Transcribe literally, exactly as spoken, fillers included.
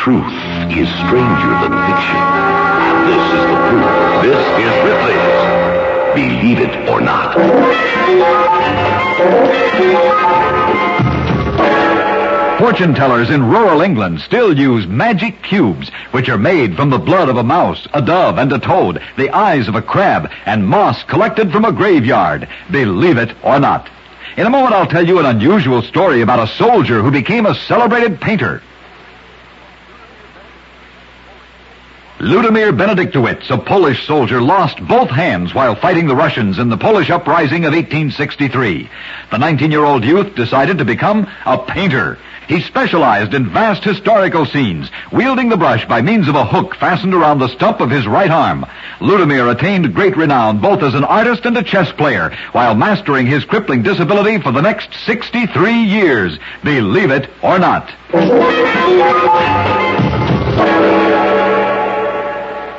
Truth is stranger than fiction. And this is the proof. This is Ripley's Believe It or Not. Fortune tellers in rural England still use magic cubes, which are made from the blood of a mouse, a dove, and a toad, the eyes of a crab, and moss collected from a graveyard. Believe it or not. In a moment, I'll tell you an unusual story about a soldier who became a celebrated painter. Ludimir Benediktowicz, a Polish soldier, lost both hands while fighting the Russians in the Polish uprising of eighteen sixty-three. The nineteen-year-old youth decided to become a painter. He specialized in vast historical scenes, wielding the brush by means of a hook fastened around the stump of his right arm. Ludimir attained great renown both as an artist and a chess player, while mastering his crippling disability for the next sixty-three years. Believe it or not.